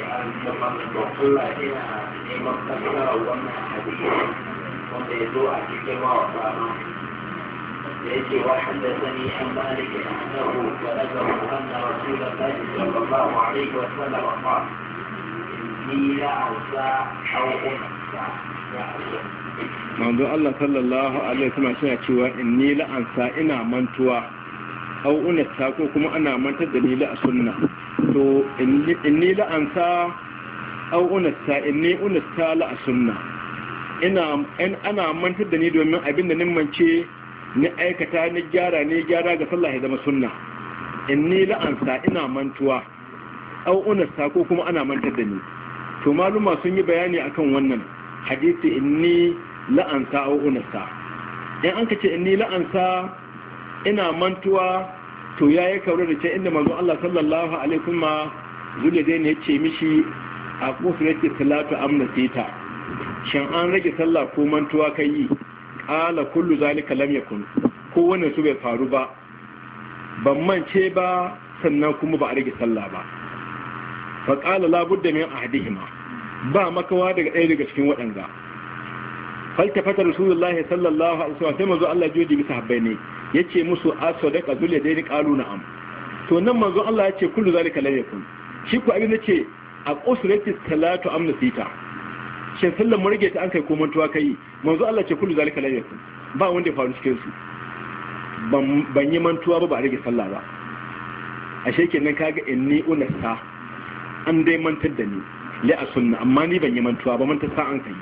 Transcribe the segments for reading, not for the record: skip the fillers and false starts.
Allah ina neman fassara wannan hadisi wanda ya zo a cikin mawaƙa da yake wa haddathani an malik annahu balaghahu anna rasulullah sallallahu alaihi wa sallam qala inni la ansa aw unsa manzo Allah sallallahu alaihi wasallam yana cewa inni la ansa ina mantuwa aw unsa ko kuma ana mantar da ni la sunna to inni la ansa aw unsa inni unsa la sunna ana mantar da ni domin abinda nin mance ni aikata ni gyara ga sallah ya zama sunna inni la ansa ina mantuwa aw unsa ko kuma ana mantar da ni to maluma sun yi bayani akan wannan hadisi inni la ansa aw unsa in an kace inni la ansa ina mantuwa to yayi kaura da ce inda manzo Allah sallallahu alaihi wasallam zulle dai ne yace mishi a kusurati salatu amna sita shin an rage sallah ko mantuwa kai qala kullu zalika lam yakun ko wannan su bai faru ba ban mance ba sannan kuma ba a rage sallah ba fa qala la budda min ahadihima ba makawa daga ɗaya daga cikin waɗanga faltafata rasulullahi sallallahu alaihi wasallam sai manzo Allah joji bi sahabbai ne yace musu asadaqa zul yadaini qalu na'am to nan manzo Allah yace kullu zalika lam yakun shi ku abin yace a qusurati salatu amna sita shin sallan mu rage ta an kai ko mantuwa kai manzo Allah ce kullu zalika lam yakun ba wanda ya faru cikin su ban yi mantuwa ba rage sallah ba ashe kenan kaga inni unasa an dai mantar da ni li a sunna amma ni ban yi mantuwa ba manta sa an kai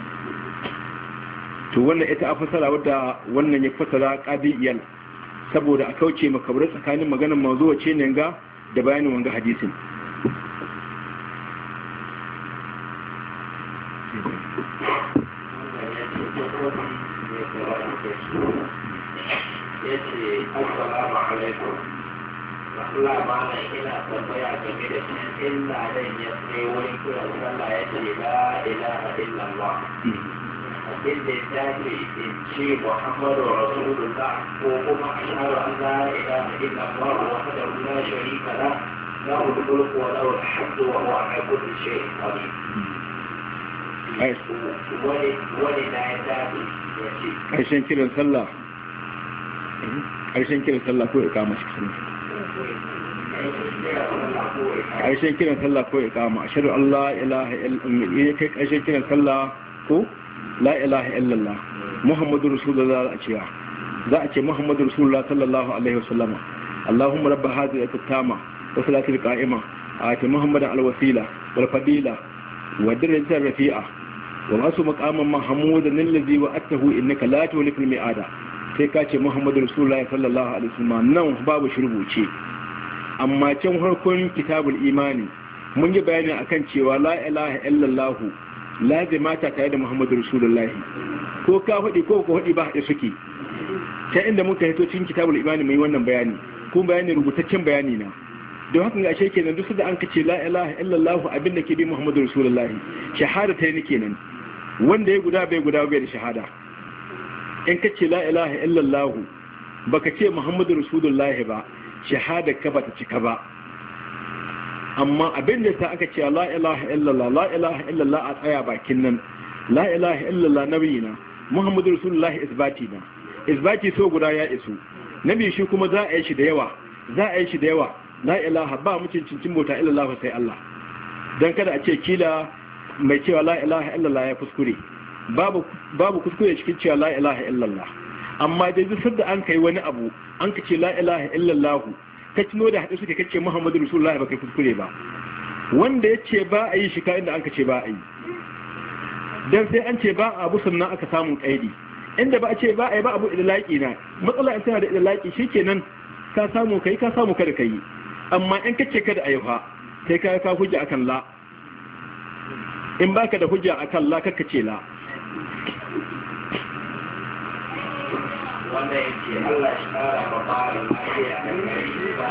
to wannan ita a fasara wadda wannan ya fasara qadiyyan saboda a kauce makabar tsakanin maganar manzo wace ne ga da bayanin wanga hadisin yace assalamu alaikum Allah ma na ina tambaya game da shi illa dan ya sai wani kira sallah yace la ilaha illallah abin da ya ce in ce Muhammadu Rasulullah ko kuma ashhadu an la ilaha illallah wahdahu la sharika lahu lahu al-mulku wa lahu al-hamdu wa huwa ala kulli shay'in qadir wani na ya dace ya ce ƙarshen kiran sallah ƙarshen kiran sallah ko iqama shi ƙarshen kiran sallah ko iqama ashhadu an la ilaha illallah kai ƙarshen kiran sallah ko la ilaha illallah muhammadur rasulullah za a ce muhammadur rasulullah sallallahu alaihi wasallam allahumma rabb hadhihi at-tama wa salatil qa'ima ati muhammadan al-wasila wal fadila wa darajatar rafi'a wa masu maqaman mahmudan alladhi wa'atahu innaka la tulifu al-mi'ada sai ka ce muhammadu rasulullah sallallahu alaihi wasallam nan babu shirbuce amma can harkon kitabul imani mun yi bayani akan cewa la ilaha illallah lazima ta tare da muhammadu rasulullah ko ka hudi ko ko hudi ba da suke ta inda muka hito cikin kitabul imani mai wannan bayani ko bayani rubutaccen bayani na don haka ga ashe kenan duk da an kace la ilaha illallah abinda ke bi muhammadu rasulullah shahada ta ne kenan wanda ya guda bai da shahada in ka ce la ilaha illallah baka ce muhammadu rasulullahi ba shahada ka bata cika ba amma abin da sa aka ce la ilaha illallah a tsaya bakin nan la ilaha illallah nabiyina muhammadu rasulullahi isbati na isbati so guda ya isu nabi shi kuma za a yi shi da yawa la ilaha ba mutuncin bauta illallah sai Allah dan kada a ce kila mai cewa la ilaha illallah ya kuskure babu kuskure cikin cewa la ilaha illallah amma dai duk da an kai wani abu an ka ce la ilaha illallah ka tuno da hadisi suke kace muhammadu rasulullahi ba kai kuskure ba wanda ya ce ba a yi shi ka inda an ka ce ba a yi dan sai an ce ba abu sannan aka samu kaidi inda ba a ce ba a yi ba abu idlaqi na matsala in tana da idlaqi shikenan ka samu kai ka samu kada kai amma in kace kada a yi fa sai ka hujja akan la in baka da hujja akan la kaka ce la wanda yake Allah shi kara ba bayan lafiya a kai ba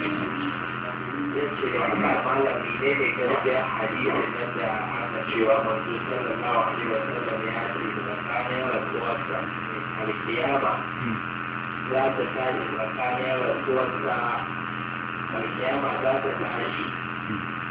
yace Allah malami ne ne gaskiya hadisin nan da aka cewa manzo sallallahu alaihi wasallam ya ce tsakanin rasuwarsa alkiyama za ta tashi tsakanin rasuwarsa alkiyama za ta tashi